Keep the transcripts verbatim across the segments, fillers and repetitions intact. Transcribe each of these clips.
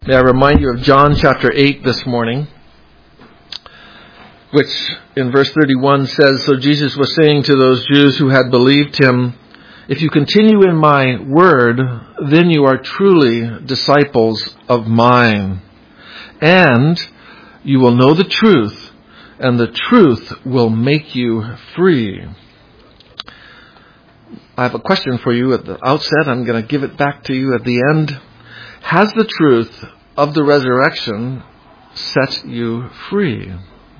May I remind you of John chapter eight this morning, which in verse thirty-one says, "So Jesus was saying to those Jews who had believed him, 'If you continue in my word, then you are truly disciples of mine. And you will know the truth, and the truth will make you free.'" I have a question for you at the outset. I'm going to give it back to you at the end. Has the truth of the resurrection set you free?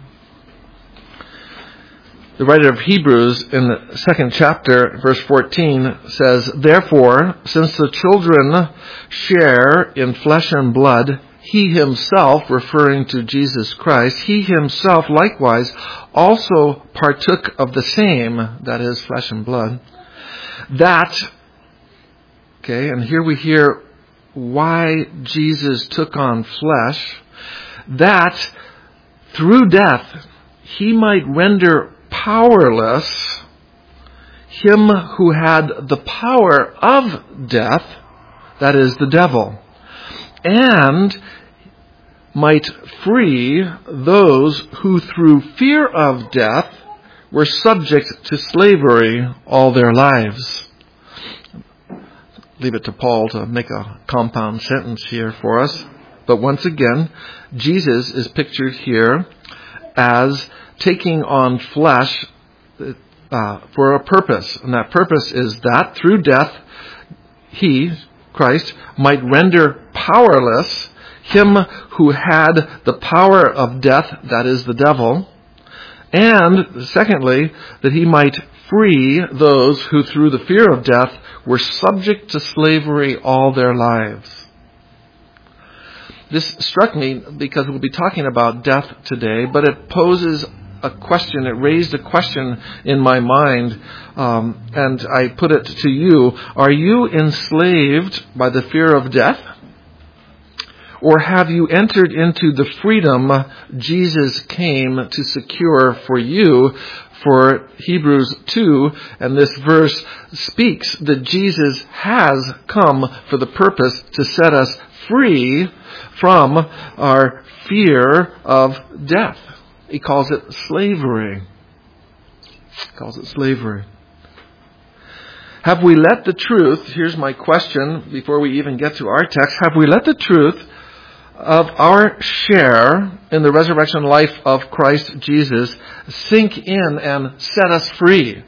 The writer of Hebrews in the second chapter, verse fourteen, says, "Therefore, since the children share in flesh and blood, he himself," referring to Jesus Christ, "he himself likewise also partook of the same," that is, flesh and blood, "that," okay, and here we hear why Jesus took on flesh, "that through death he might render powerless him who had the power of death," that is, the devil, "and might free those who through fear of death were subject to slavery all their lives." Leave it to Paul to make a compound sentence here for us. But once again, Jesus is pictured here as taking on flesh uh, for a purpose. And that purpose is that through death, he, Christ, might render powerless him who had the power of death, that is the devil. And secondly, that he might free those who through the fear of death were subject to slavery all their lives. This struck me because we'll be talking about death today, but it poses a question. It raised a question in my mind, um, and I put it to you. Are you enslaved by the fear of death? Or have you entered into the freedom Jesus came to secure for you? For Hebrews two, and this verse speaks that Jesus has come for the purpose to set us free from our fear of death. He calls it slavery. He calls it slavery. Have we let the truth, here's my question before we even get to our text, have we let the truth of our share in the resurrection life of Christ Jesus sink in and set us free?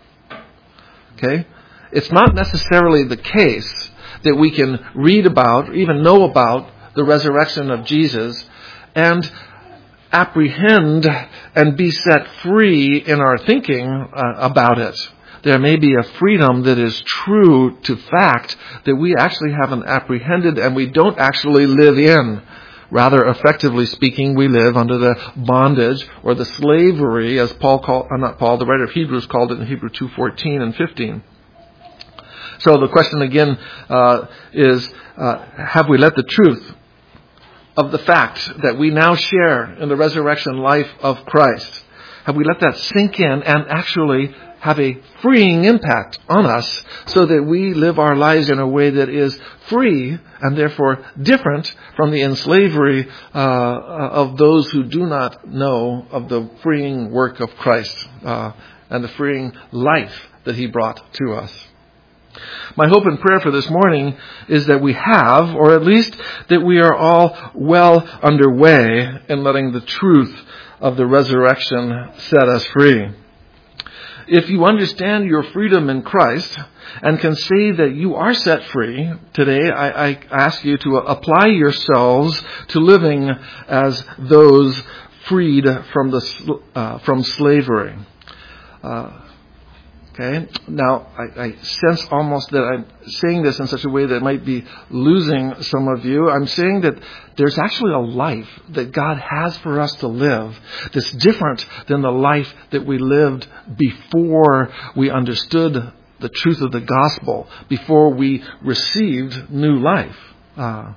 Okay? It's not necessarily the case that we can read about, or even know about the resurrection of Jesus and apprehend and be set free in our thinking uh, about it. There may be a freedom that is true to fact that we actually haven't apprehended and we don't actually live in. Rather, effectively speaking, we live under the bondage or the slavery, as Paul called, uh, not Paul, the writer of Hebrews called it in Hebrews two fourteen and fifteen. So the question again uh, is, uh, have we let the truth of the fact that we now share in the resurrection life of Christ, have we let that sink in and actually have a freeing impact on us so that we live our lives in a way that is free and therefore different from the enslavery uh, of those who do not know of the freeing work of Christ uh, and the freeing life that he brought to us. My hope and prayer for this morning is that we have, or at least that we are all well underway in letting the truth of the resurrection set us free. If you understand your freedom in Christ and can say that you are set free, today I, I ask you to apply yourselves to living as those freed from the uh, from slavery. Uh, okay. Now I, I sense almost that I'm saying this in such a way that might be losing some of you. I'm saying that there's actually a life that God has for us to live that's different than the life that we lived before we understood the truth of the gospel, before we received new life. Uh,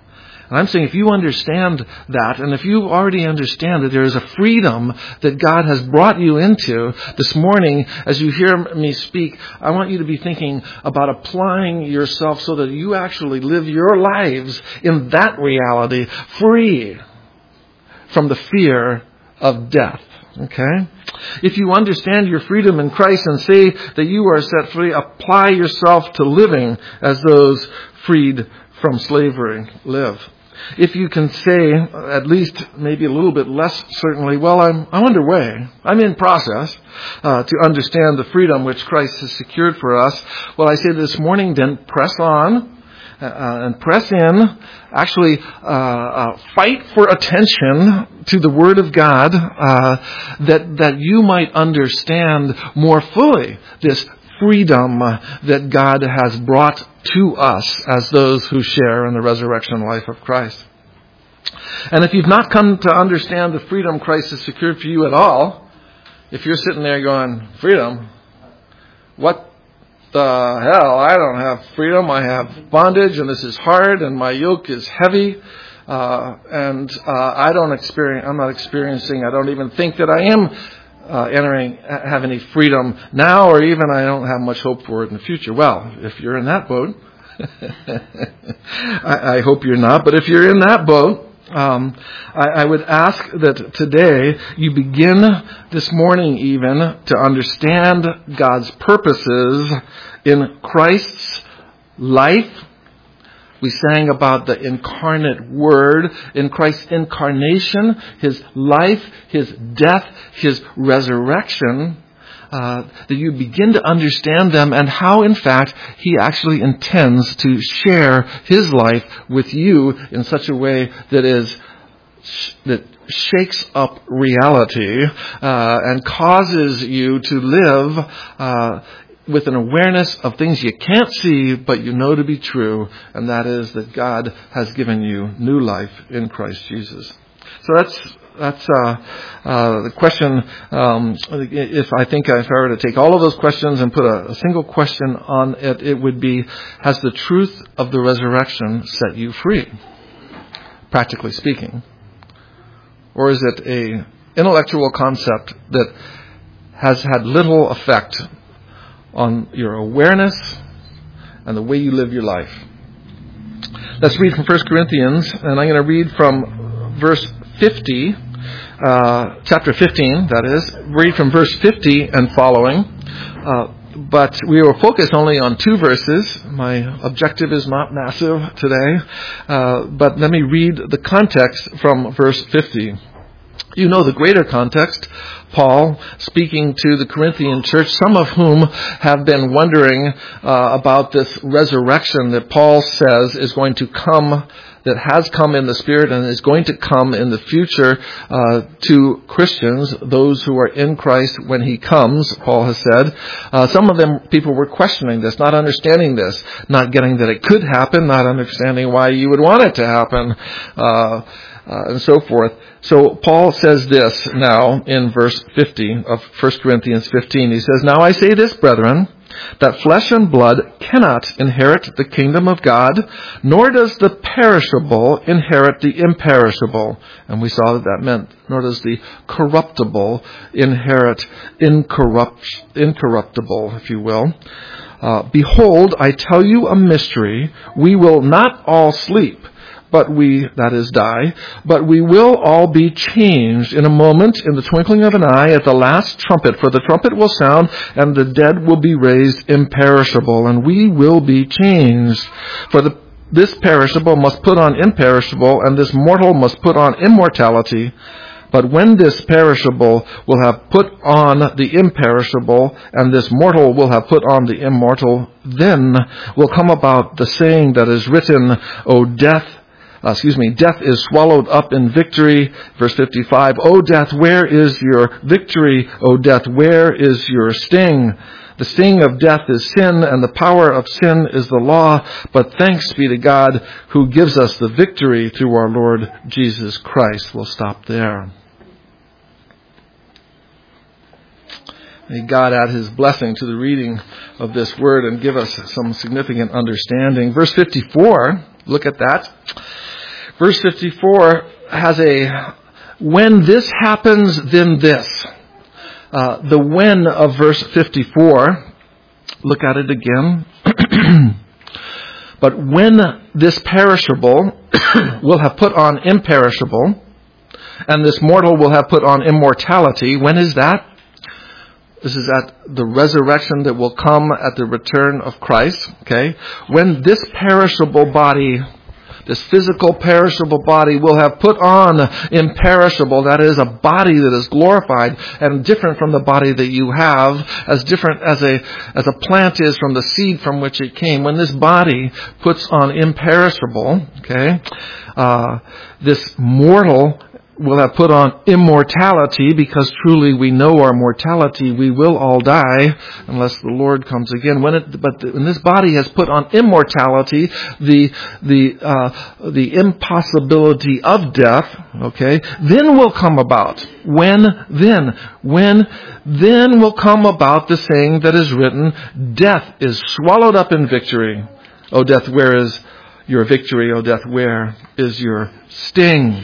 And I'm saying if you understand that, and if you already understand that there is a freedom that God has brought you into this morning, as you hear me speak, I want you to be thinking about applying yourself so that you actually live your lives in that reality, free from the fear of death. Okay? If you understand your freedom in Christ and say that you are set free, apply yourself to living as those freed from slavery live. If you can say, at least maybe a little bit less certainly, well, I'm, I'm underway. I'm in process uh, to understand the freedom which Christ has secured for us. Well, I say this morning, then press on uh, and press in. Actually, uh, uh, fight for attention to the Word of God uh, that, that you might understand more fully this freedom that God has brought to us as those who share in the resurrection life of Christ. And if you've not come to understand the freedom Christ has secured for you at all, if you're sitting there going, freedom? What the hell? I don't have freedom. I have bondage, and this is hard, and my yoke is heavy, uh, and uh, I don't experience. I'm not experiencing. I don't even think that I am Uh, entering, have any freedom now, or even I don't have much hope for it in the future. Well, if you're in that boat, I, I hope you're not, but if you're in that boat, um, I, I would ask that today you begin this morning even to understand God's purposes in Christ's life. We sang about the incarnate Word in Christ's incarnation, His life, His death, His resurrection, uh, that you begin to understand them and how, in fact, He actually intends to share His life with you in such a way that is that shakes up reality uh, and causes you to live uh with an awareness of things you can't see, but you know to be true, and that is that God has given you new life in Christ Jesus. So that's that's uh, uh, the question. Um, if I think if I were to take all of those questions and put a, a single question on it, it would be: has the truth of the resurrection set you free, practically speaking, or is it a intellectual concept that has had little effect on your awareness and the way you live your life? Let's read from First Corinthians, and I'm going to read from verse fifty, uh, chapter fifteen, that is. Read from verse fifty and following. Uh, but we will focus only on two verses. My objective is not massive today. Uh, but let me read the context from verse fifty. You know the greater context. Paul speaking to the Corinthian church, some of whom have been wondering uh, about this resurrection that Paul says is going to come, that has come in the Spirit and is going to come in the future uh, to Christians, those who are in Christ when He comes, Paul has said. Uh, some of them, people were questioning this, not understanding this, not getting that it could happen, not understanding why you would want it to happen, uh, uh, and so forth. So Paul says this now in verse fifty of First Corinthians fifteen. He says, "Now I say this, brethren, that flesh and blood cannot inherit the kingdom of God, nor does the perishable inherit the imperishable." And we saw that that meant, nor does the corruptible inherit incorrupt, incorruptible, if you will. Uh, "Behold, I tell you a mystery. We will not all sleep, but we, that is, die, but we will all be changed in a moment, in the twinkling of an eye, at the last trumpet. For the trumpet will sound, and the dead will be raised imperishable, and we will be changed. For the, this perishable must put on imperishable, and this mortal must put on immortality. But when this perishable will have put on the imperishable, and this mortal will have put on the immortal, then will come about the saying that is written, O death, Uh, excuse me, death is swallowed up in victory. Verse fifty-five, O death, where is your victory? O death, where is your sting? The sting of death is sin, and the power of sin is the law. But thanks be to God who gives us the victory through our Lord Jesus Christ. We'll stop there. May God add His blessing to the reading of this word and give us some significant understanding. Verse fifty-four, look at that. Verse fifty-four has a, when this happens, then this. Uh, the when of verse fifty-four, look at it again. But when this perishable will have put on imperishable, and this mortal will have put on immortality, when is that? This is at the resurrection that will come at the return of Christ. Okay? When this perishable body, this physical perishable body will have put on imperishable, that is a body that is glorified and different from the body that you have, as different as a as a plant is from the seed from which it came. When this body puts on imperishable, okay, uh, this mortal will have put on immortality, because truly we know our mortality. We will all die unless the Lord comes again. When it, but when this body has put on immortality, the the uh, the impossibility of death, okay, then will come about. When then? When then will come about the saying that is written, "Death is swallowed up in victory." O death, where is your victory? O death, where is your sting?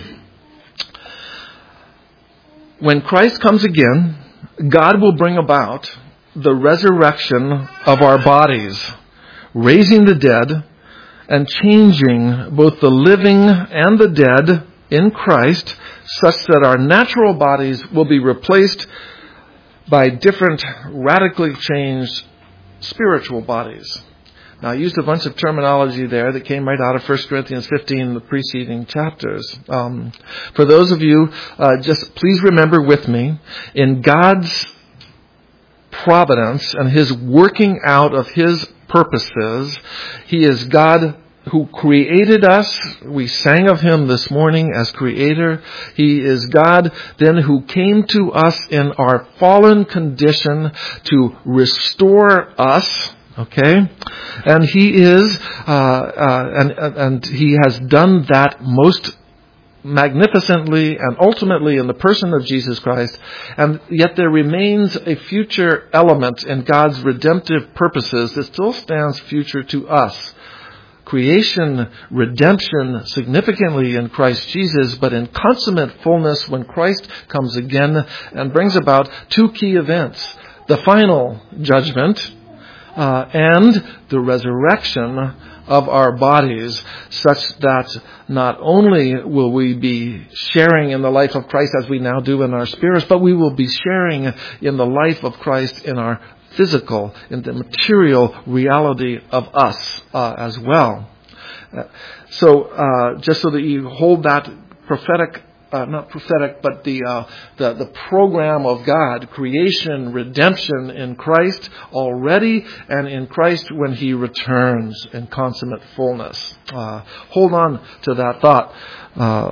When Christ comes again, God will bring about the resurrection of our bodies, raising the dead and changing both the living and the dead in Christ, such that our natural bodies will be replaced by different, radically changed spiritual bodies. Now, I used a bunch of terminology there that came right out of First Corinthians fifteen, the preceding chapters. Um, for those of you, uh, just please remember with me, in God's providence and His working out of His purposes, He is God who created us. We sang of Him this morning as Creator. He is God then who came to us in our fallen condition to restore us. Okay, and He is, uh, uh, and and He has done that most magnificently and ultimately in the person of Jesus Christ. And yet there remains a future element in God's redemptive purposes that still stands future to us. Creation, redemption, significantly in Christ Jesus, but in consummate fullness when Christ comes again and brings about two key events: the final judgment, Uh, and the resurrection of our bodies, such that not only will we be sharing in the life of Christ as we now do in our spirits, but we will be sharing in the life of Christ in our physical, in the material reality of us uh, as well. Uh, so, uh, just so that you hold that prophetic Uh, not prophetic, but the, uh, the the program of God, creation, redemption in Christ already, and in Christ when He returns in consummate fullness. Uh, hold on to that thought. Uh,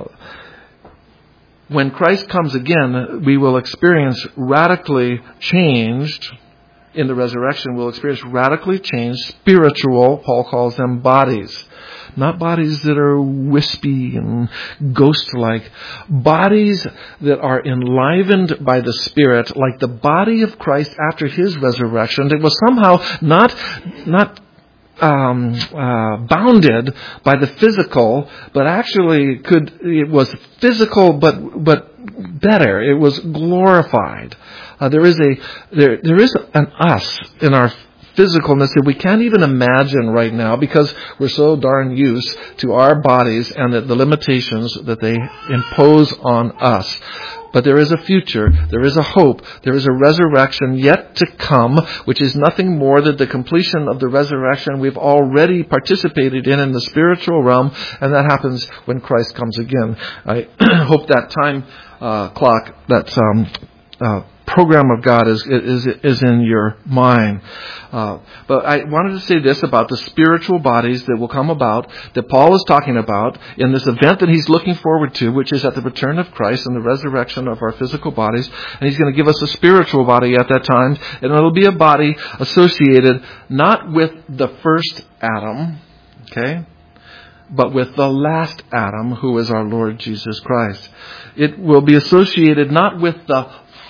when Christ comes again, we will experience radically changed, in the resurrection, we'll experience radically changed spiritual, Paul calls them, bodies. Not bodies that are wispy and ghost-like. Bodies that are enlivened by the Spirit, like the body of Christ after His resurrection. It was somehow not not um, uh, bounded by the physical, but actually could it was physical, but but better. It was glorified. Uh, there is a there there is an us in our physicalness that we can't even imagine right now, because we're so darn used to our bodies and the, the limitations that they impose on us. But there is a future, there is a hope, there is a resurrection yet to come, which is nothing more than the completion of the resurrection we've already participated in in the spiritual realm, and that happens when Christ comes again. I hope that time uh, clock, that um, uh, program of God is is is in your mind. Uh, but I wanted to say this about the spiritual bodies that will come about, that Paul is talking about in this event that he's looking forward to, which is at the return of Christ and the resurrection of our physical bodies. And He's going to give us a spiritual body at that time, and it'll be a body associated not with the first Adam, okay, but with the last Adam, who is our Lord Jesus Christ. It will be associated not with the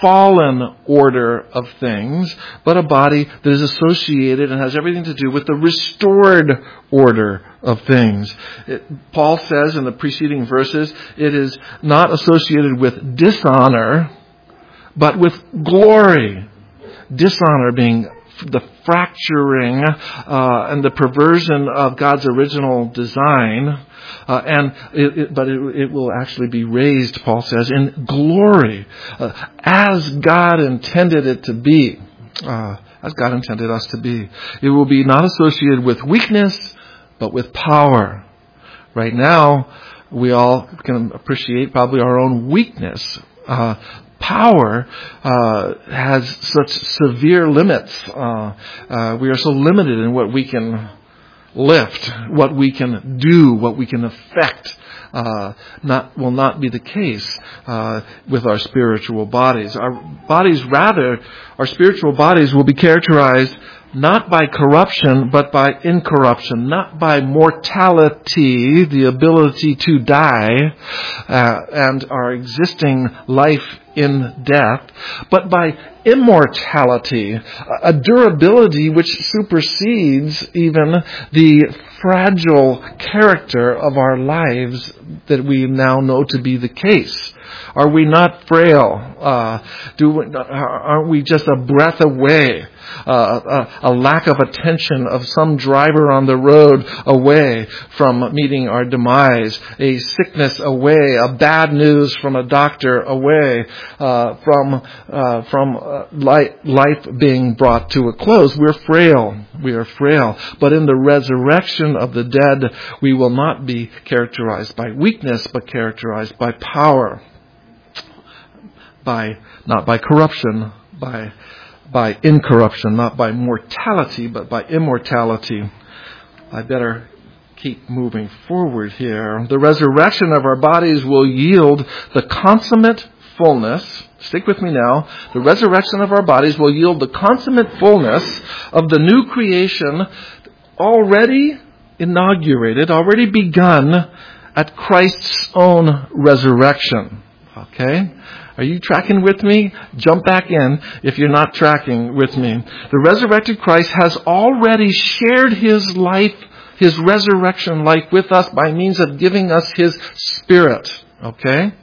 fallen order of things, but a body that is associated and has everything to do with the restored order of things. It, Paul says in the preceding verses, it is not associated with dishonor, but with glory. Dishonor being the fracturing uh, and the perversion of God's original design. Uh, and it, it, but it, it will actually be raised, Paul says, in glory, uh, as God intended it to be, uh, as God intended us to be. It will be not associated with weakness, but with power. Right now, we all can appreciate probably our own weakness. Uh, Power uh, has such severe limits. Uh, uh, we are so limited in what we can lift, what we can do, what we can affect. Uh, not will not be the case uh, with our spiritual bodies. Our bodies, rather, our spiritual bodies will be characterized not by corruption, but by incorruption, not by mortality, the ability to die, uh, and our existing life in death, but by immortality, a durability which supersedes even the fragile character of our lives that we now know to be the case. Are we not frail? Uh, do we, aren't we just a breath away? Uh, a, a lack of attention of some driver on the road away from meeting our demise, a sickness away, a bad news from a doctor away, uh, from uh, from uh, life, life being brought to a close. We're frail. We are frail. But in the resurrection of the dead, we will not be characterized by weakness, but characterized by power, by not by corruption, by by incorruption, not by mortality, but by immortality. I better keep moving forward here. The resurrection of our bodies will yield the consummate fullness. Stick with me now. The resurrection of our bodies will yield the consummate fullness of the new creation already inaugurated, already begun at Christ's own resurrection. Okay? Are you tracking with me? Jump back in if you're not tracking with me. The resurrected Christ has already shared his life, his resurrection life with us by means of giving us his Spirit. Okay?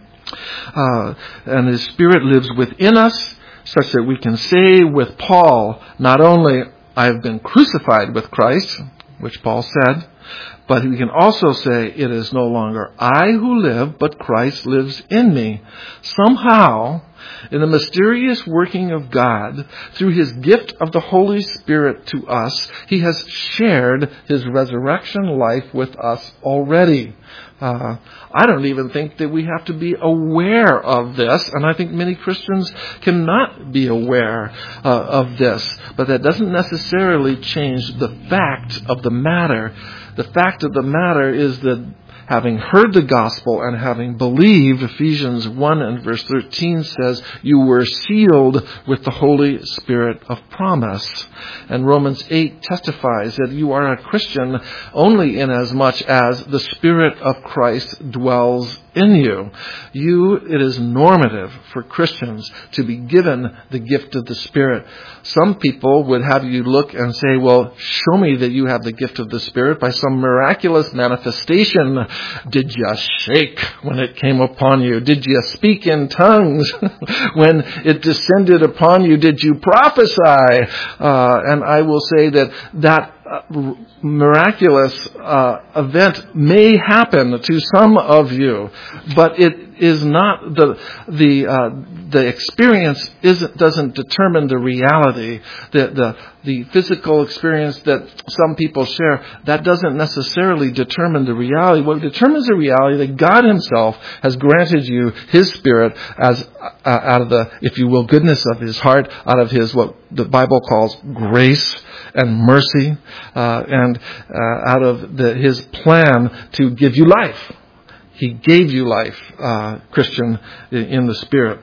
Uh, and his Spirit lives within us such that we can say with Paul, not only I have been crucified with Christ, which Paul said, but we can also say, it is no longer I who live, but Christ lives in me. Somehow, in the mysterious working of God, through his gift of the Holy Spirit to us, he has shared his resurrection life with us already. Uh, I don't even think that we have to be aware of this, and I think many Christians cannot be aware uh, of this. But that doesn't necessarily change the fact of the matter. The fact of the matter is that having heard the gospel and having believed, Ephesians one and verse thirteen says, you were sealed with the Holy Spirit of promise. And Romans eight testifies that you are a Christian only inasmuch as the Spirit of Christ dwells in you. You, it is normative for Christians to be given the gift of the Spirit. Some people would have you look and say, well, show me that you have the gift of the Spirit by some miraculous manifestation. Did you shake when it came upon you? Did you speak in tongues when it descended upon you? Did you prophesy? Uh, and I will say that that Uh, miraculous uh, event may happen to some of you, but it is not the the uh, the experience isn't doesn't determine the reality. The the the physical experience that some people share, that doesn't necessarily determine the reality. What determines the reality that God Himself has granted you His Spirit as uh, out of the, if you will, goodness of His heart, out of His what the Bible calls grace and mercy, uh, and uh, out of the, His plan to give you life. He gave you life, uh, Christian, in the Spirit.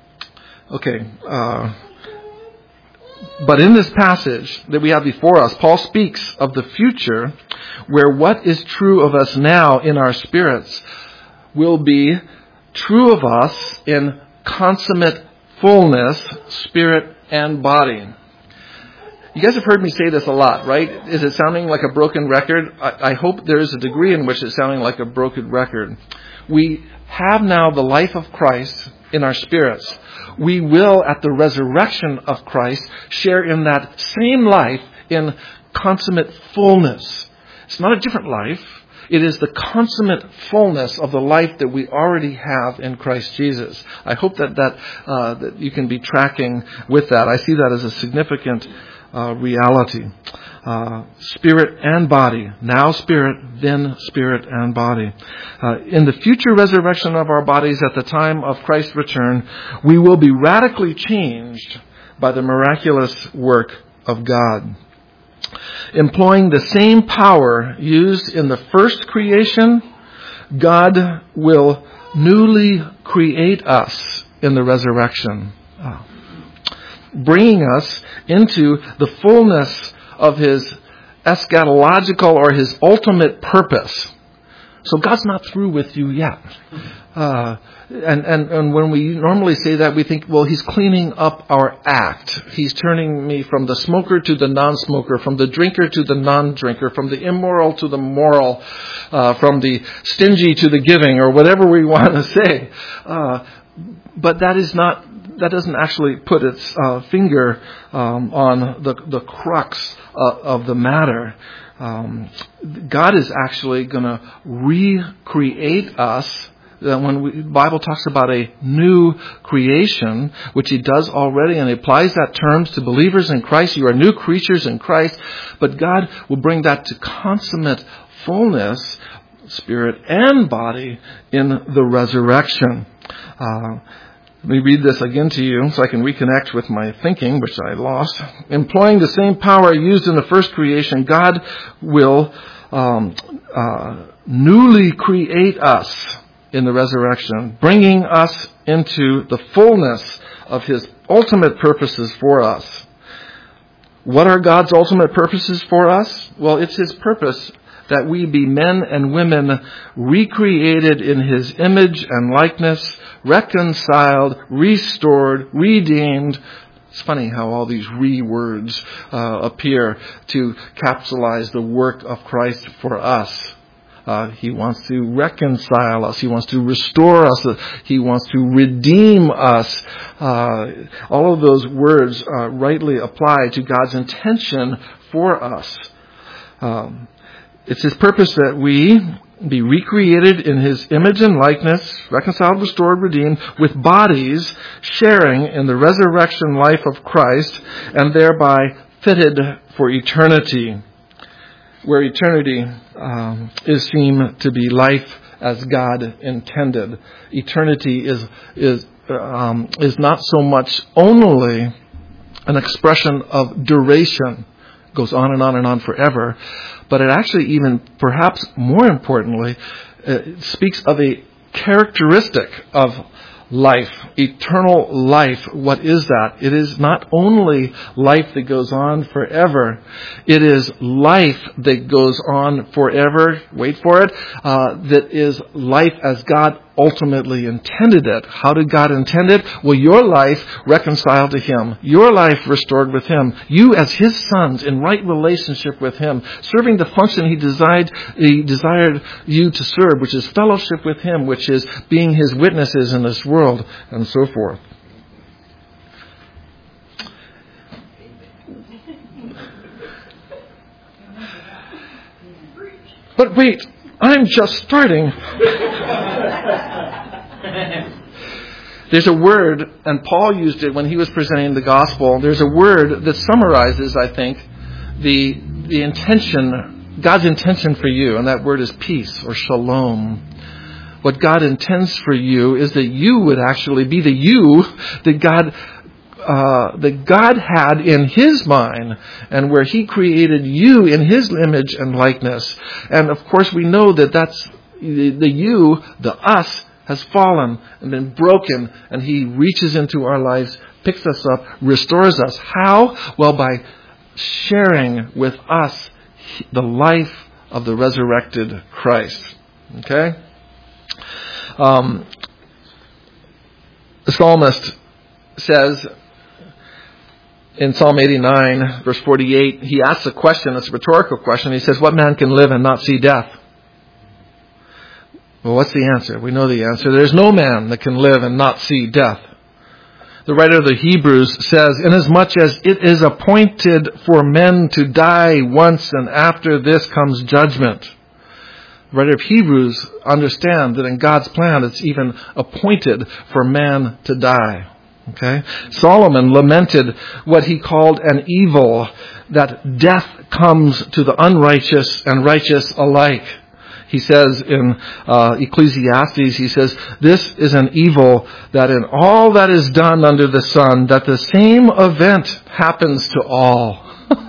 Okay. Uh, but in this passage that we have before us, Paul speaks of the future where what is true of us now in our spirits will be true of us in consummate fullness, spirit and body. You guys have heard me say this a lot, right? Is it sounding like a broken record? I, I hope there is a degree in which it's sounding like a broken record. We have now the life of Christ in our spirits. We will, at the resurrection of Christ, share in that same life in consummate fullness. It's not a different life. It is the consummate fullness of the life that we already have in Christ Jesus. I hope that that, uh, that you can be tracking with that. I see that as a significant uh, reality. Uh, spirit and body. Now spirit, then spirit and body. Uh, in the future resurrection of our bodies at the time of Christ's return, we will be radically changed by the miraculous work of God. Employing the same power used in the first creation, God will newly create us in the resurrection, oh. bringing us into the fullness of His eschatological or His ultimate purpose. So God's not through with you yet. Uh, and, and, and when we normally say that, we think, well, He's cleaning up our act. He's turning me from the smoker to the non-smoker, from the drinker to the non-drinker, from the immoral to the moral, uh, from the stingy to the giving, or whatever we want to say. Uh, but that is not, that doesn't actually put its uh, finger um, on the, the crux uh, of the matter. Um, God is actually going to recreate us. When we, the Bible talks about a new creation, which He does already, and He applies that terms to believers in Christ. You are new creatures in Christ, but God will bring that to consummate fullness, spirit and body, in the resurrection. Uh, Let me read this again to you so I can reconnect with my thinking, which I lost. Employing the same power used in the first creation, God will um, uh, newly create us in the resurrection, bringing us into the fullness of His ultimate purposes for us. What are God's ultimate purposes for us? Well, it's His purpose that we be men and women recreated in His image and likeness, reconciled, restored, redeemed. It's funny how all these re words uh, appear to capsulize the work of Christ for us. Uh, he wants to reconcile us. He wants to restore us. He wants to redeem us. Uh, all of those words uh, rightly apply to God's intention for us. Um, it's His purpose that we be recreated in His image and likeness, reconciled, restored, redeemed, with bodies sharing in the resurrection life of Christ, and thereby fitted for eternity, where eternity um, is seen to be life as God intended. Eternity is is um, is not so much only an expression of duration, goes on and on and on forever, but it actually even, perhaps more importantly, it speaks of a characteristic of life, eternal life. What is that? It is not only life that goes on forever. It is life that goes on forever. Wait for it. Uh, that is life as God ultimately intended it. How did God intend it? Well, your life reconciled to Him. Your life restored with Him. You as His sons in right relationship with Him, serving the function He desired, He desired you to serve, which is fellowship with Him, which is being His witnesses in this world, and so forth. But wait, I'm just starting. There's a word, and Paul used it when he was presenting the gospel. There's a word that summarizes, I think, the the intention, God's intention for you, and that word is peace or shalom. What God intends for you is that you would actually be the you that God uh, that God had in His mind, and where He created you in His image and likeness. And of course, we know that that's the, the you, the us, has fallen and been broken, and He reaches into our lives, picks us up, restores us. How? Well, by sharing with us the life of the resurrected Christ. Okay? Um, the psalmist says in Psalm eighty-nine, verse forty-eight, he asks a question, it's a rhetorical question. He says, what man can live and not see death? Well, what's the answer? We know the answer. There's no man that can live and not see death. The writer of the Hebrews says, inasmuch as it is appointed for men to die once, and after this comes judgment. The writer of Hebrews understands that in God's plan it's even appointed for man to die. Okay? Solomon lamented what he called an evil, that death comes to the unrighteous and righteous alike. He says in uh, Ecclesiastes, he says, this is an evil that in all that is done under the sun, that the same event happens to all.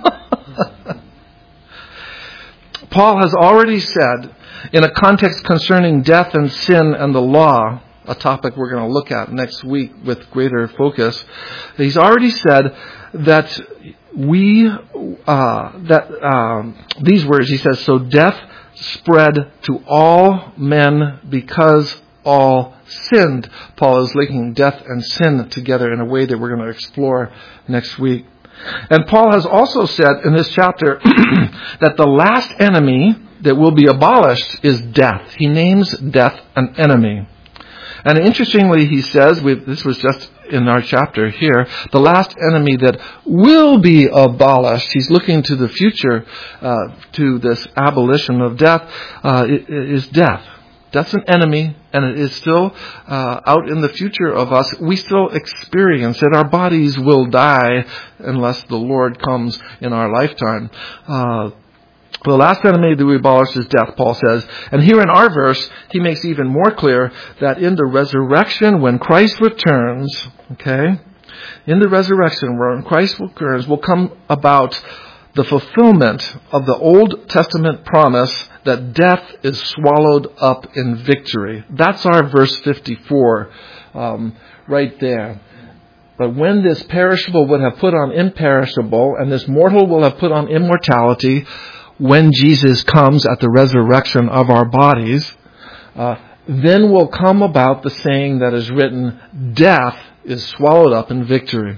Paul has already said, in a context concerning death and sin and the law, a topic we're going to look at next week with greater focus, he's already said that we, uh, that um, these words, he says, so death spread to all men because all sinned. Paul is linking death and sin together in a way that we're going to explore next week. And Paul has also said in this chapter that the last enemy that will be abolished is death. He names death an enemy. And interestingly, he says, we've, this was just in our chapter here, the last enemy that will be abolished, he's looking to the future, uh, to this abolition of death, uh, is death. That's an enemy, and it is still uh, out in the future of us. We still experience it. Our bodies will die unless the Lord comes in our lifetime. Uh, The last enemy that we abolish is death, Paul says. And here in our verse, he makes even more clear that in the resurrection, when Christ returns, okay, in the resurrection, when Christ returns, will come about the fulfillment of the Old Testament promise that death is swallowed up in victory. That's our verse fifty-four, um, right there. But when this perishable would have put on imperishable, and this mortal will have put on immortality, when Jesus comes at the resurrection of our bodies, uh, then will come about the saying that is written, death is swallowed up in victory.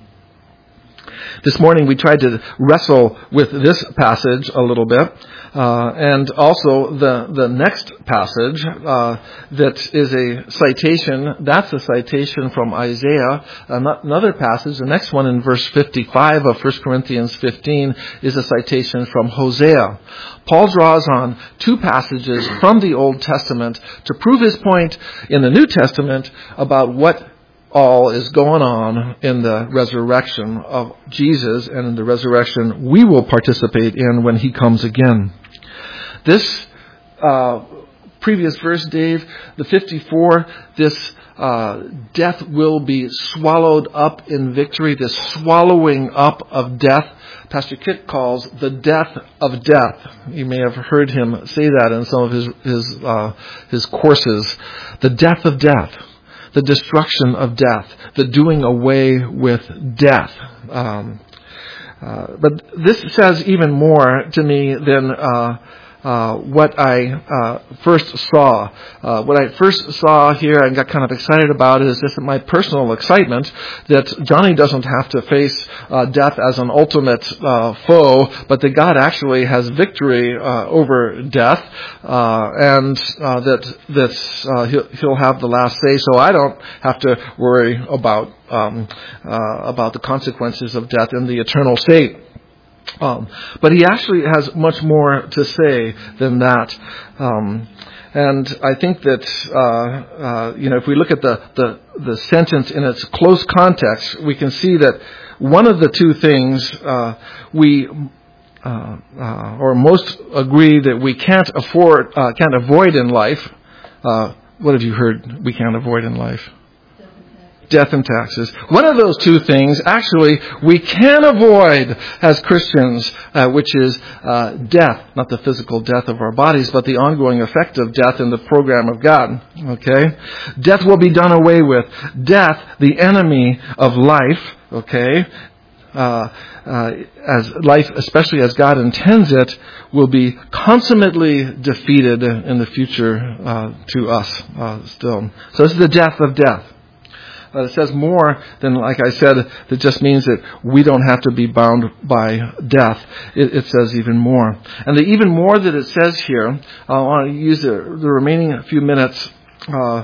This morning we tried to wrestle with this passage a little bit, uh, and also the the next passage uh, that is a citation. That's a citation from Isaiah. Another passage, the next one in verse fifty-five of First Corinthians fifteen, is a citation from Hosea. Paul draws on two passages from the Old Testament to prove his point in the New Testament about what all is going on in the resurrection of Jesus and in the resurrection we will participate in when he comes again. This uh, previous verse, Dave, the fifty-four, this uh, death will be swallowed up in victory, this swallowing up of death, Pastor Kit calls the death of death. You may have heard him say that in some of his his, uh, his courses. The death of death. The destruction of death, the doing away with death. Um, uh, but this says even more to me than uh, uh, what I uh, first saw. Uh, what I first saw here and got kind of excited about is just my personal excitement that Johnny doesn't have to face uh, death as an ultimate uh, foe, but that God actually has victory uh, over death, uh, and uh, that that uh, he'll, he'll have the last say. So I don't have to worry about um, uh, about the consequences of death in the eternal state. Um, but he actually has much more to say than that. Um, and I think that, uh, uh, you know, if we look at the, the, the sentence in its close context, we can see that one of the two things uh, we, uh, uh, or most agree that we can't afford, uh, can't avoid in life. Uh, what have you heard we can't avoid in life? Death and taxes. One of those two things, actually, we can avoid as Christians, uh, which is uh, death. Not the physical death of our bodies, but the ongoing effect of death in the program of God. Okay? Death will be done away with. Death, the enemy of life, okay, uh, uh, as life, especially as God intends it, will be consummately defeated in the future uh, to us uh, still. So this is the death of death. But it says more than, like I said, that just means that we don't have to be bound by death. It, it says even more. And the even more that it says here, I want to use the, the remaining few minutes uh,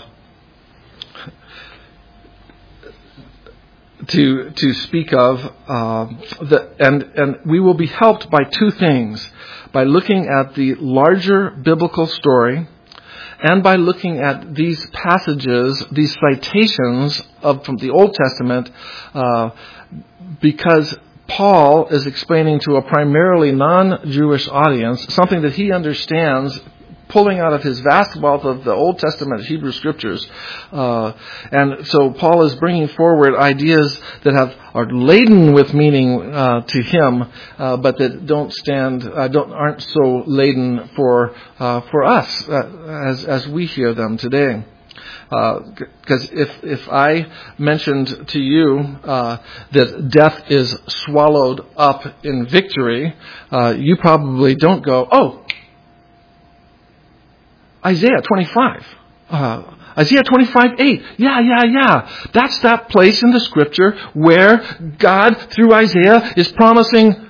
to to speak of, uh, the, and and we will be helped by two things: by looking at the larger biblical story, and by looking at these passages, these citations of from the Old Testament, uh, because Paul is explaining to a primarily non-Jewish audience something that he understands, pulling out of his vast wealth of the Old Testament Hebrew Scriptures. Uh, and so Paul is bringing forward ideas that have are laden with meaning uh, to him, uh, but that don't stand, uh, don't aren't so laden for uh, for us uh, as as we hear them today. Because uh, if if I mentioned to you uh, that death is swallowed up in victory, uh, you probably don't go, oh, Isaiah twenty-five. Uh, Isaiah twenty-five eight. Yeah, yeah, yeah. That's that place in the Scripture where God, through Isaiah, is promising.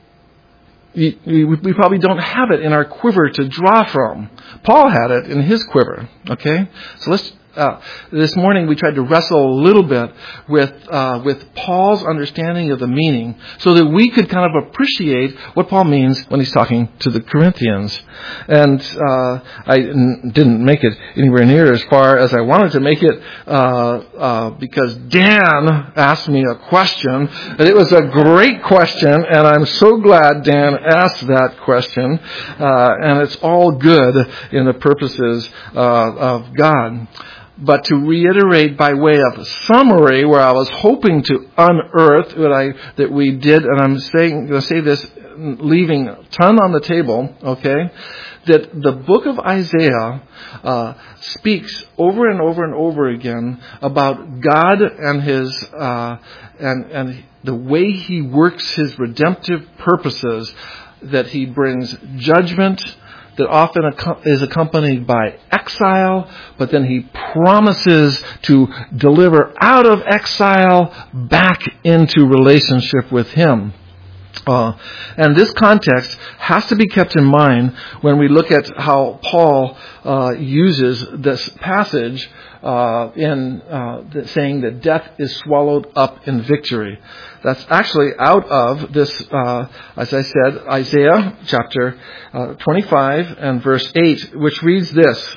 We probably don't have it in our quiver to draw from. Paul had it in his quiver. Okay? So let's. Uh, this morning we tried to wrestle a little bit with uh, with Paul's understanding of the meaning, so that we could kind of appreciate what Paul means when he's talking to the Corinthians. And uh, I n- didn't make it anywhere near as far as I wanted to make it uh, uh, because Dan asked me a question, and it was a great question, and I'm so glad Dan asked that question. Uh, and it's all good in the purposes uh, of God. But to reiterate by way of summary, where I was hoping to unearth what I that we did, and I'm saying going to say this, leaving a ton on the table, okay, that the book of Isaiah uh, speaks over and over and over again about God and His uh, and and the way He works His redemptive purposes, that He brings judgment that often is accompanied by exile, but then He promises to deliver out of exile back into relationship with Him. Uh, and this context has to be kept in mind when we look at how Paul uh, uses this passage uh, in uh, the, saying that death is swallowed up in victory. That's actually out of this, uh, as I said, Isaiah chapter uh, twenty-five and verse eight, which reads this.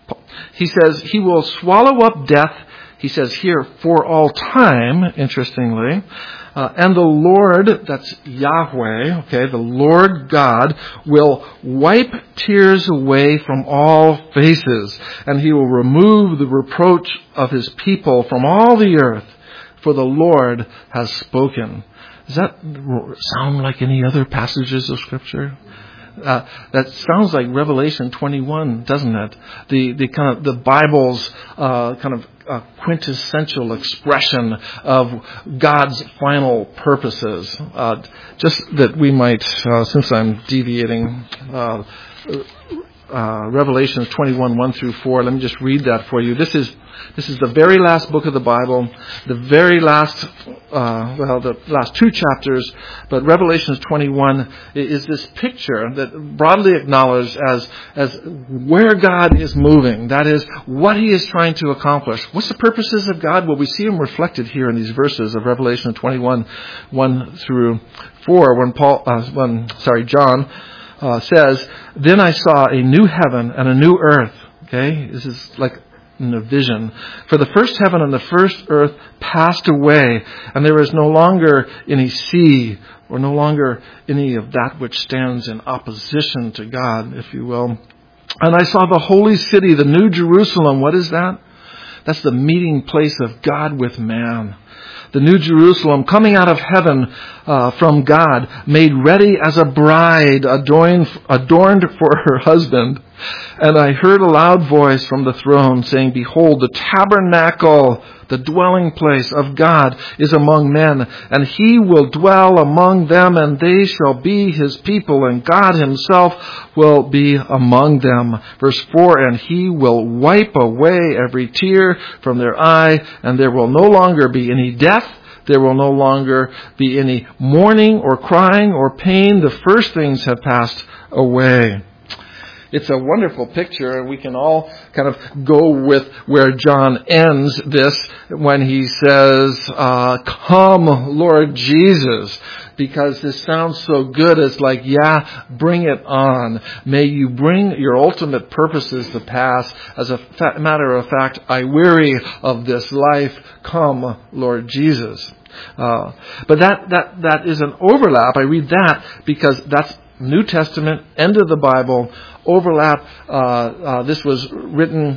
He says, He will swallow up death, he says here, for all time, interestingly. Uh, and the Lord, that's Yahweh, okay, the Lord God, will wipe tears away from all faces, and He will remove the reproach of His people from all the earth, for the Lord has spoken. Does that sound like any other passages of Scripture? Uh, that sounds like Revelation twenty-one, doesn't it? The the kind of the Bible's uh, kind of uh, quintessential expression of God's final purposes. Uh, just that we might, uh, since I'm deviating, uh, uh, Revelation twenty-one, one through four. Let me just read that for you. This is this is the very last book of the Bible, the very last, uh, well, the last two chapters. But Revelation twenty-one is this picture that broadly acknowledged as as where God is moving. That is what He is trying to accomplish. What's the purposes of God? Well, we see them reflected here in these verses of Revelation twenty-one, one through four. When Paul, uh, when sorry, John. Uh, says, Then I saw a new heaven and a new earth. Okay, this is like in a vision. For the first heaven and the first earth passed away, and there is no longer any sea, or no longer any of that which stands in opposition to God, if you will. And I saw the holy city, the new Jerusalem. What is that? That's the meeting place of God with man. The new Jerusalem coming out of heaven uh, from God, made ready as a bride adorned, adorned for her husband. And I heard a loud voice from the throne saying, Behold, the tabernacle, the dwelling place of God is among men, and he will dwell among them, and they shall be his people, and God himself will be among them. Verse four, and he will wipe away every tear from their eye, and there will no longer be any death. There will no longer be any mourning or crying or pain. The first things have passed away. It's a wonderful picture, and we can all kind of go with where John ends this when he says, uh, Come, Lord Jesus, because this sounds so good. It's like, yeah, bring it on. May you bring your ultimate purposes to pass. As a fa- matter of fact, I weary of this life. Come, Lord Jesus. Uh, but that, that, that is an overlap. I read that because that's New Testament, end of the Bible, overlap. Uh, uh, this was written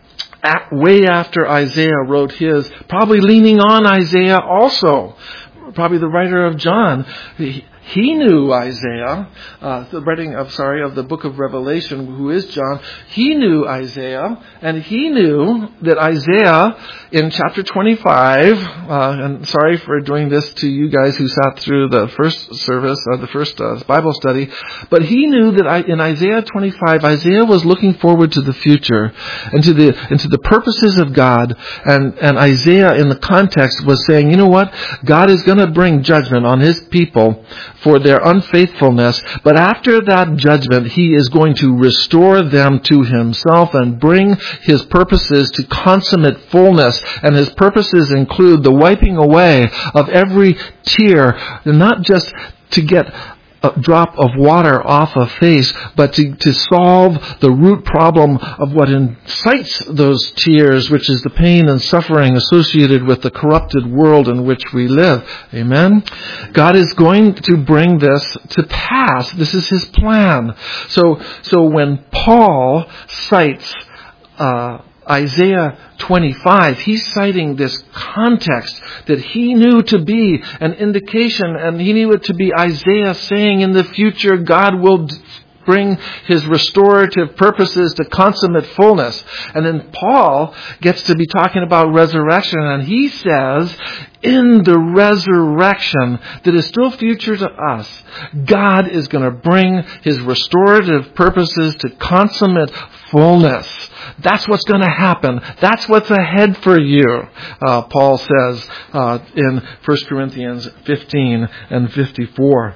at, way after Isaiah wrote his, probably leaning on Isaiah also. Probably the writer of John. He, he knew Isaiah, uh, the writing of, sorry, of the book of Revelation, who is John. He knew Isaiah, and he knew that Isaiah in chapter twenty-five, uh, and sorry for doing this to you guys who sat through the first service, uh, the first uh, Bible study, but he knew that I, in Isaiah twenty-five, Isaiah was looking forward to the future and to the, and to the purposes of God, and, and Isaiah in the context was saying, you know what? God is going to bring judgment on his people for their unfaithfulness, but after that judgment, he is going to restore them to himself and bring his purposes to consummate fullness. And his purposes include the wiping away of every tear, not just to get a drop of water off a face, but to, to solve the root problem of what incites those tears, which is the pain and suffering associated with the corrupted world in which we live. Amen? God is going to bring this to pass. This is his plan. So, so when Paul cites uh, Isaiah twenty-five, he's citing this context that he knew to be an indication, and he knew it to be Isaiah saying in the future God will bring his restorative purposes to consummate fullness. And then Paul gets to be talking about resurrection, and he says, in the resurrection that is still future to us, God is going to bring his restorative purposes to consummate fullness. That's what's going to happen. That's what's ahead for you, uh, Paul says uh, in First Corinthians fifteen and fifty-four.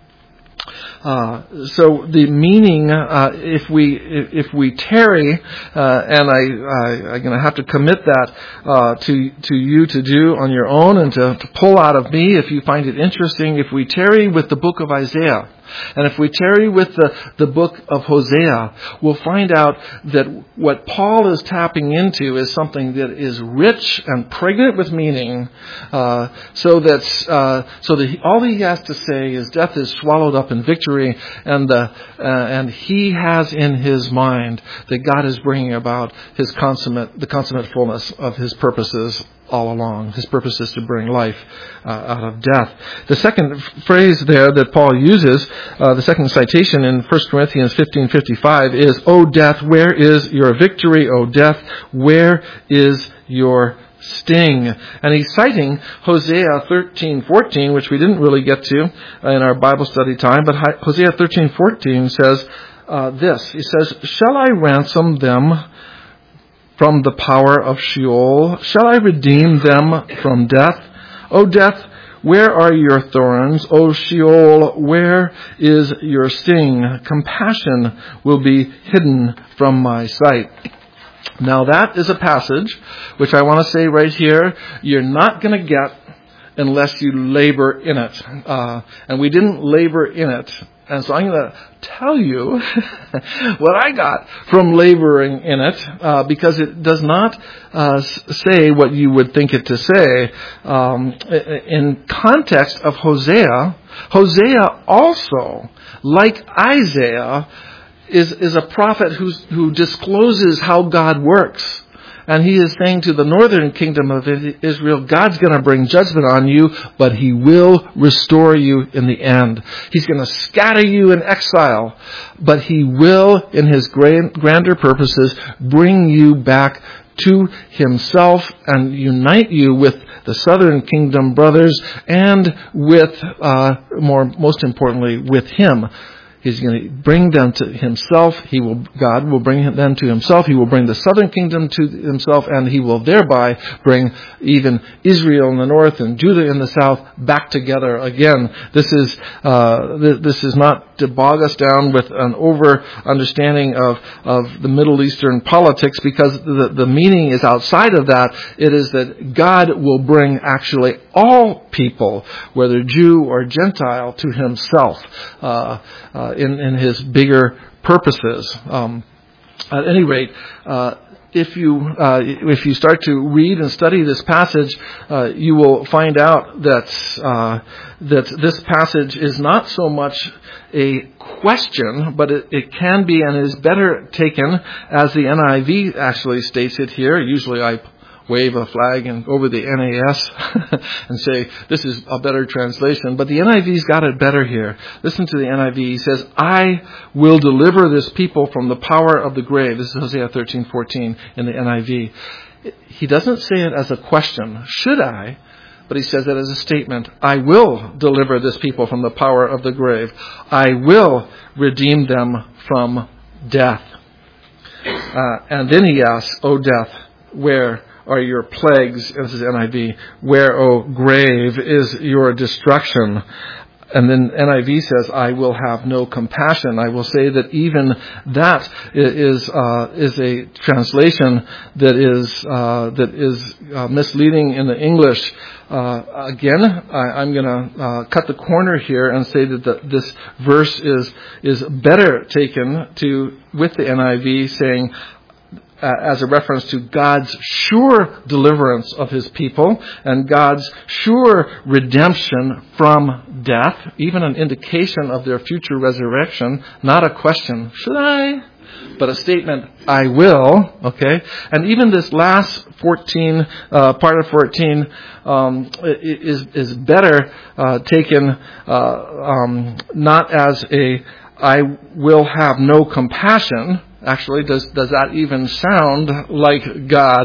Uh, so the meaning, uh, if we if we tarry, uh, and I, I I'm going to have to commit that uh, to to you to do on your own and to, to pull out of me if you find it interesting. If we tarry with the book of Isaiah, and if we tarry with the, the book of Hosea, we'll find out that what Paul is tapping into is something that is rich and pregnant with meaning, uh, so that uh, so that he, all he has to say is death is swallowed up in victory, and the uh, and he has in his mind that God is bringing about his consummate the consummate fullness of his purposes all along. His purpose is to bring life uh, out of death. The second f- phrase there that Paul uses, uh, the second citation in First Corinthians fifteen fifty-five is, O death, where is your victory? O death, where is your sting? And he's citing Hosea thirteen fourteen, which we didn't really get to in our Bible study time, but Hosea thirteen fourteen says uh, this. He says, shall I ransom them from the power of Sheol? Shall I redeem them from death? O death, where are your thorns? O Sheol, where is your sting? Compassion will be hidden from my sight. Now that is a passage which I want to say right here, you're not going to get unless you labor in it. Uh, and we didn't labor in it. And so I'm going to tell you what I got from laboring in it, uh, because it does not uh, say what you would think it to say. Um, in context of Hosea, Hosea also, like Isaiah, is, is a prophet who's, who discloses how God works. And he is saying to the northern kingdom of Israel, God's going to bring judgment on you, but he will restore you in the end. He's going to scatter you in exile, but he will, in his grander purposes, bring you back to himself and unite you with the southern kingdom brothers and with, uh, more, most importantly, with him. He's going to bring them to himself. He will, God will bring them to himself. He will bring the southern kingdom to himself, and he will thereby bring even Israel in the north and Judah in the south back together again. This is, uh, this is not to bog us down with an over understanding of, of the Middle Eastern politics, because the, the meaning is outside of that. It is that God will bring actually all people, whether Jew or Gentile, to himself, uh, uh, in, in his bigger purposes. Um, at any rate, uh, if you uh, if you start to read and study this passage, uh, you will find out that uh, that this passage is not so much a question, but it, it can be and is better taken as the N I V actually states it here. Usually I wave a flag and over the N A S and say, this is a better translation. But the N I V's got it better here. Listen to the N I V. He says, I will deliver this people from the power of the grave. This is Hosea thirteen fourteen in the N I V. He doesn't say it as a question, should I? But he says it as a statement. I will deliver this people from the power of the grave. I will redeem them from death. Uh, and then he asks, O death, where are your plagues? This is N I V. Where, O grave, is your destruction? And then N I V says, I will have no compassion. I will say that even that is uh, is a translation that is uh, that is uh, misleading in the English. Uh, again, I, I'm going to uh, cut the corner here and say that the, this verse is is better taken to with the N I V saying, Uh, as a reference to God's sure deliverance of his people and God's sure redemption from death, even an indication of their future resurrection, not a question, should I? But a statement, I will, okay? And even this last fourteen, uh, part of fourteen, um, is, is better, uh, taken, uh, um, not as a, I will have no compassion. Actually, does does that even sound like God?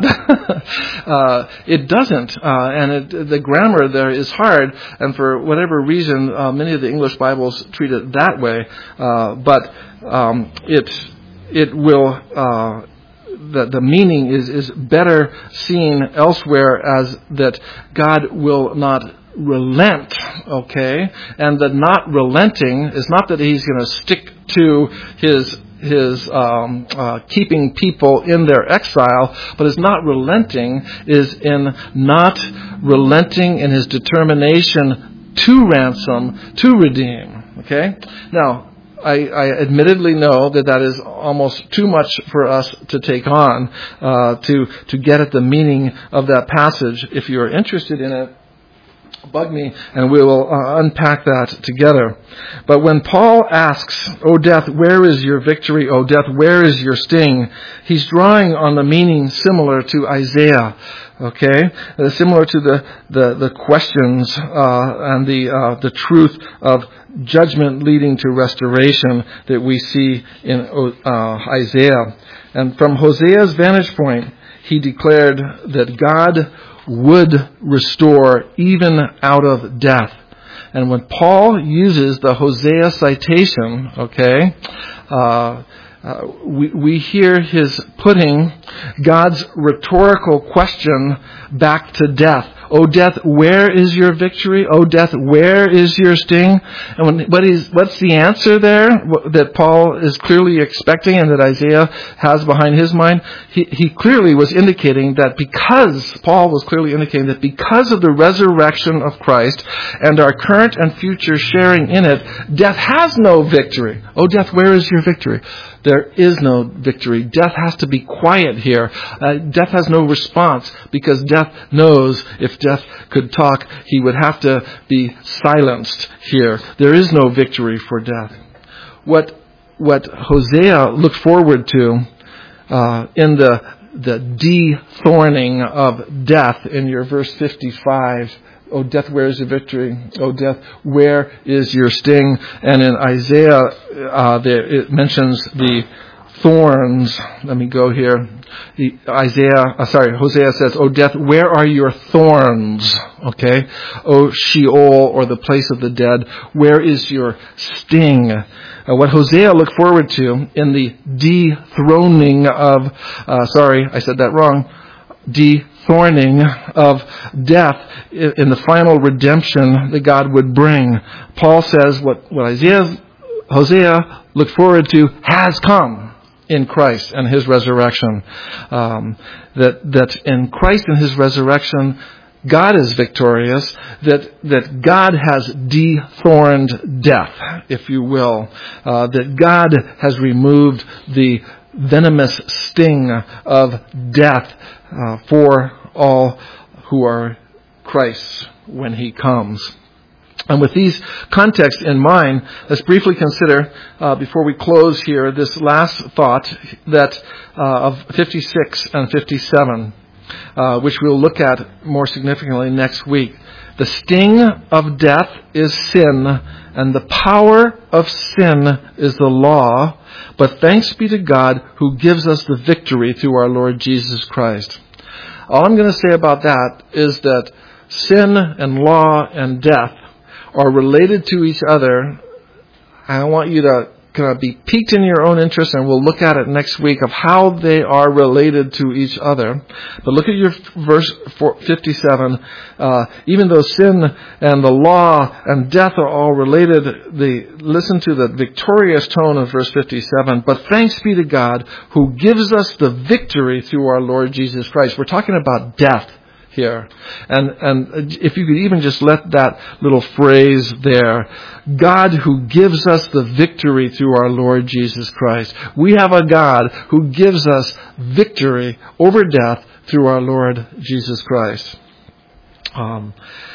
uh, it doesn't, uh, and it, the grammar there is hard, and for whatever reason, uh, many of the English Bibles treat it that way. Uh, but um, it it will uh, the the meaning is is better seen elsewhere as that God will not relent, okay, and that not relenting is not that he's going to stick to his. his um, uh, keeping people in their exile, but his not relenting is in not relenting in his determination to ransom, to redeem. Okay? Now, I, I admittedly know that that is almost too much for us to take on, uh, to, to get at the meaning of that passage. If you're interested in it, bug me and we will uh, unpack that together. But when Paul asks, O death, where is your victory? O death, where is your sting? He's drawing on the meaning similar to Isaiah. Okay? Uh, similar to the, the, the questions uh, and the, uh, the truth of judgment leading to restoration that we see in uh, Isaiah. And from Hosea's vantage point, he declared that God would restore even out of death. And when Paul uses the Hosea citation, okay, uh, uh, we, we hear his putting God's rhetorical question back to death. O death, where is your victory? O death, where is your sting? And when, what is, what's the answer there that Paul is clearly expecting and that Isaiah has behind his mind? He, he clearly was indicating that because, Paul was clearly indicating that because of the resurrection of Christ and our current and future sharing in it, death has no victory. O death, where is your victory? There is no victory. Death has to be quiet here. Uh, death has no response because death knows if death could talk, he would have to be silenced here. There is no victory for death. What what Hosea looked forward to uh, in the the de-thorning of death in your verse fifty-five. O death, where is your victory? O death, where is your sting? And in Isaiah, uh, there, it mentions the thorns. Let me go here. The Isaiah, uh, sorry, Hosea says, O death, where are your thorns? Okay. O Sheol, or the place of the dead, where is your sting? Uh, what Hosea looked forward to in the dethroning of, uh, sorry, I said that wrong, de-thorning of death in the final redemption that God would bring. Paul says what, what Isaiah, Hosea looked forward to has come in Christ and His resurrection. Um, that, that in Christ and His resurrection, God is victorious, that, that God has dethorned death, if you will, uh, that God has removed the venomous sting of death uh, for all who are Christ's when He comes. And with these contexts in mind, let's briefly consider, uh, before we close here, this last thought that uh, of fifty-six and fifty-seven, uh, which we'll look at more significantly next week. The sting of death is sin, and the power of sin is the law. But thanks be to God who gives us the victory through our Lord Jesus Christ. All I'm going to say about that is that sin and law and death are related to each other. I want you to kind of be piqued in your own interest, and we'll look at it next week of how they are related to each other. But look at your verse fifty-seven. Uh, even though sin and the law and death are all related, the, listen to the victorious tone of verse fifty-seven. But thanks be to God who gives us the victory through our Lord Jesus Christ. We're talking about death here. And and if you could even just let that little phrase there, God who gives us the victory through our Lord Jesus Christ. We have a God who gives us victory over death through our Lord Jesus Christ. Um,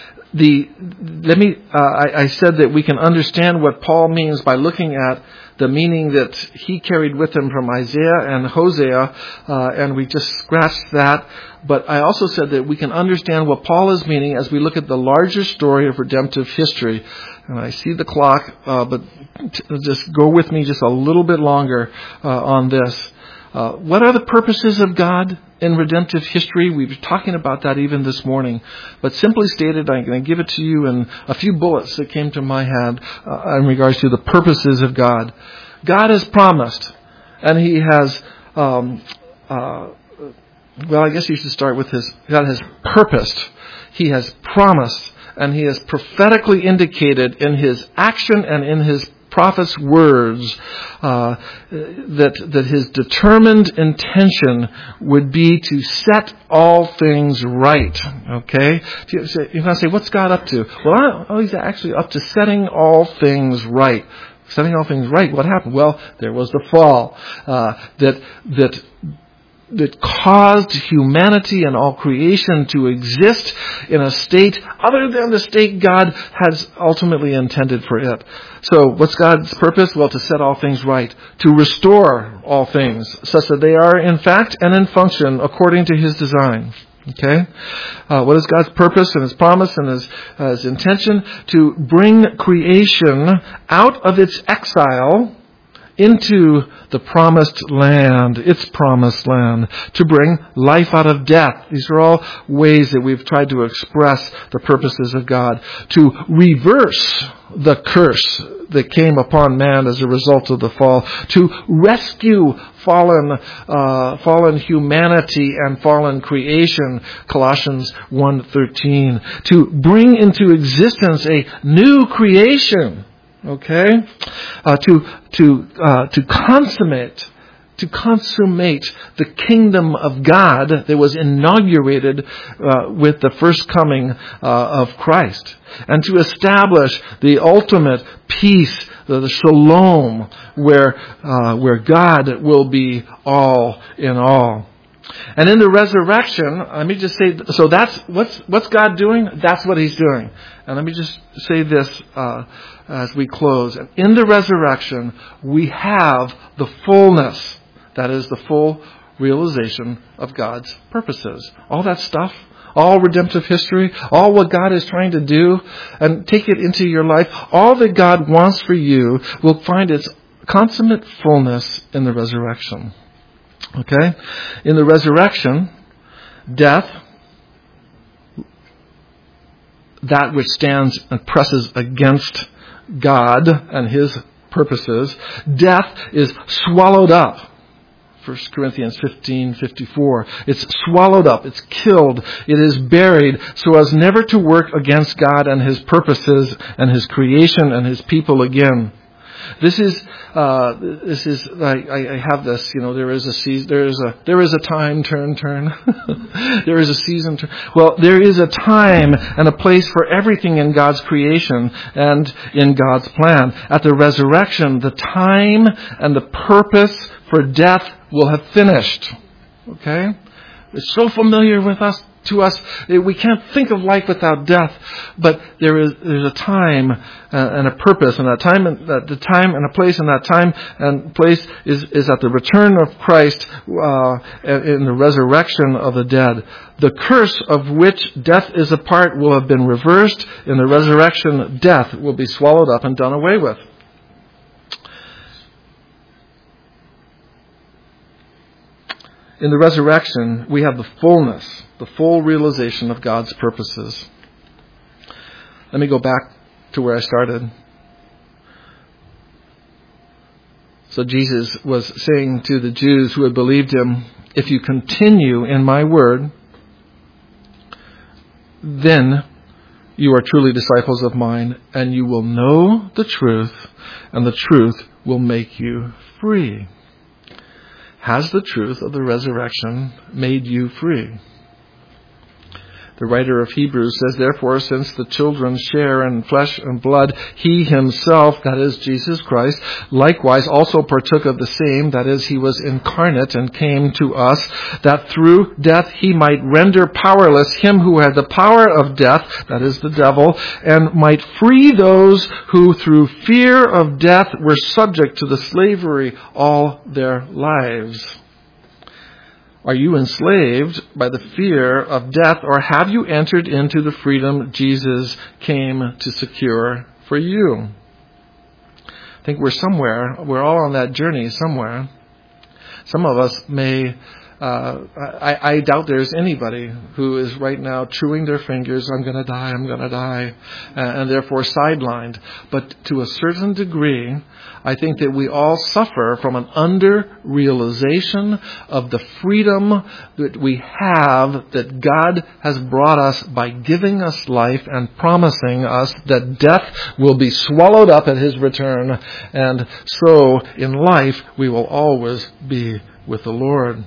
the let me. Uh, I, I said that we can understand what Paul means by looking at the meaning that he carried with him from Isaiah and Hosea, uh, and we just scratched that. But I also said that we can understand what Paul is meaning as we look at the larger story of redemptive history. And I see the clock, uh, but t- just go with me just a little bit longer uh, on this. Uh, what are the purposes of God in redemptive history? We were talking about that even this morning. But simply stated, I'm going to give it to you in a few bullets that came to my head uh, in regards to the purposes of God. God has promised, and He has, um, uh, well, I guess you should start with His, God has purposed. He has promised, and He has prophetically indicated in His action and in His prophet's words uh, that that his determined intention would be to set all things right. Okay, you're going to say, "What's God up to?" Well, oh, He's actually up to setting all things right. Setting all things right. What happened? Well, there was the fall uh, that that. that caused humanity and all creation to exist in a state other than the state God has ultimately intended for it. So what's God's purpose? Well, to set all things right, to restore all things such that they are in fact and in function according to His design. Okay? Uh, what is God's purpose and His promise and His, uh, His intention? To bring creation out of its exile into the promised land, its promised land, to bring life out of death. These are all ways that we've tried to express the purposes of God. To reverse the curse that came upon man as a result of the fall. To rescue fallen, uh, fallen humanity and fallen creation. Colossians one thirteen. To bring into existence a new creation. Okay, uh, to to uh, to consummate, to consummate the kingdom of God that was inaugurated uh, with the first coming uh, of Christ, and to establish the ultimate peace, the, the shalom, where uh, where God will be all in all. And in the resurrection, let me just say, so that's, what's, what's God doing? That's what He's doing. And let me just say this, uh, as we close. In the resurrection, we have the fullness, that is the full realization of God's purposes. All that stuff, all redemptive history, all what God is trying to do, and take it into your life. All that God wants for you will find its consummate fullness in the resurrection. Okay? In the resurrection, death, that which stands and presses against God and His purposes, death is swallowed up. First Corinthians fifteen fifty-four. It's swallowed up. It's killed. It is buried so as never to work against God and His purposes and His creation and His people again. This is, uh, this is, I, I have this, you know, there is a season, there is a, there is a time, turn, turn. There is a season, turn. Well, there is a time and a place for everything in God's creation and in God's plan. At the resurrection, the time and the purpose for death will have finished. Okay? It's so familiar with us, to us, we can't think of life without death. But there is there's a time and a purpose, and that time and that the time and a place, and that time and place is is at the return of Christ, uh, in the resurrection of the dead. The curse of which death is a part will have been reversed. In the resurrection, death will be swallowed up and done away with. In the resurrection, we have the fullness, the full realization of God's purposes. Let me go back to where I started. So Jesus was saying to the Jews who had believed Him, if you continue in my word, then you are truly disciples of mine, and you will know the truth, and the truth will make you free. Has the truth of the resurrection made you free? The writer of Hebrews says, therefore, since the children share in flesh and blood, He Himself, that is Jesus Christ, likewise also partook of the same, that is, He was incarnate and came to us, that through death He might render powerless him who had the power of death, that is the devil, and might free those who through fear of death were subject to the slavery all their lives. Are you enslaved by the fear of death, or have you entered into the freedom Jesus came to secure for you? I think we're somewhere, we're all on that journey somewhere. Some of us may, uh, I, I doubt there's anybody who is right now chewing their fingers, I'm going to die, I'm going to die, and, and therefore sidelined. But to a certain degree, I think that we all suffer from an under-realization of the freedom that we have, that God has brought us by giving us life and promising us that death will be swallowed up at His return. And so in life, we will always be with the Lord.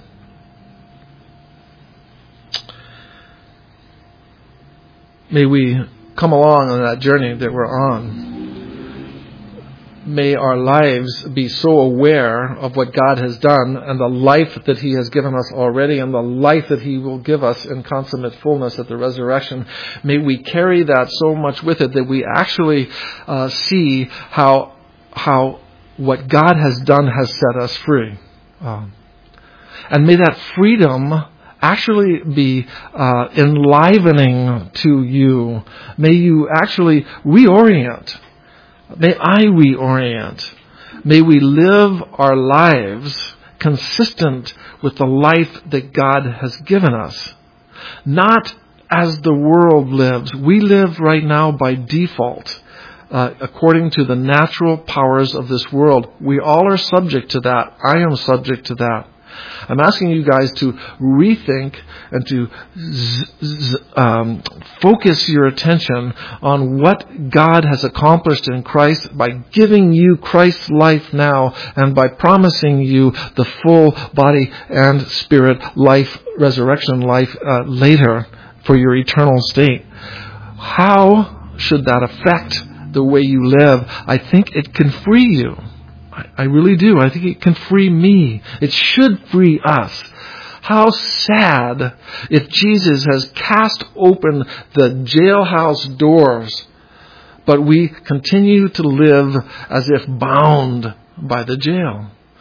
May we come along on that journey that we're on. May our lives be so aware of what God has done and the life that He has given us already and the life that He will give us in consummate fullness at the resurrection. May we carry that so much with it that we actually uh, see how how what God has done has set us free. Uh, and may that freedom actually be uh, enlivening to you. May you actually reorient. May I reorient. May we live our lives consistent with the life that God has given us. Not as the world lives. We live right now by default, uh, according to the natural powers of this world. We all are subject to that. I am subject to that. I'm asking you guys to rethink and to z- z- um, focus your attention on what God has accomplished in Christ by giving you Christ's life now and by promising you the full body and spirit life, resurrection life uh, later for your eternal state. How should that affect the way you live? I think it can free you. I really do. I think it can free me. It should free us. How sad if Jesus has cast open the jailhouse doors, but we continue to live as if bound by the jail.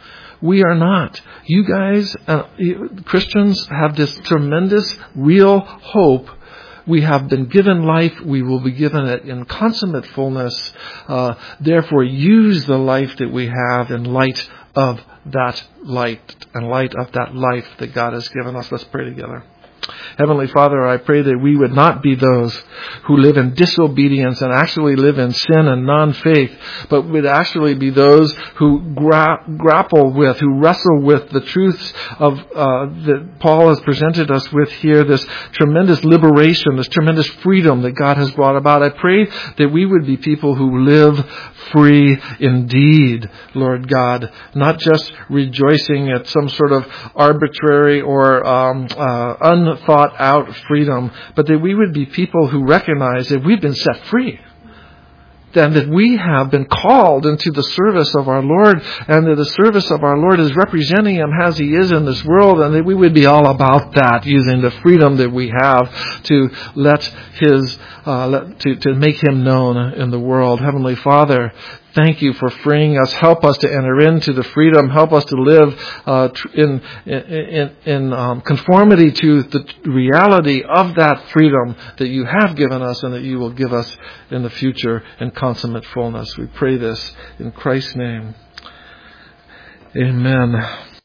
We are not. You guys, uh, Christians, have this tremendous, real hope. We have been given life. We will be given it in consummate fullness. Uh, therefore, use the life that we have in light of that light, and light of that life that God has given us. Let's pray together. Heavenly Father, I pray that we would not be those who live in disobedience and actually live in sin and non-faith, but would actually be those who gra- grapple with, who wrestle with the truths of uh, that Paul has presented us with here, this tremendous liberation, this tremendous freedom that God has brought about. I pray that we would be people who live free indeed, Lord God, not just rejoicing at some sort of arbitrary or um, uh, unthought out freedom, but that we would be people who recognize that we've been set free, and that we have been called into the service of our Lord, and that the service of our Lord is representing Him as He is in this world, and that we would be all about that, using the freedom that we have to let His, uh, let, to, to make Him known in the world. Heavenly Father, thank you for freeing us. Help us to enter into the freedom. Help us to live uh, in in, in um, conformity to the reality of that freedom that you have given us and that you will give us in the future in consummate fullness. We pray this in Christ's name. Amen.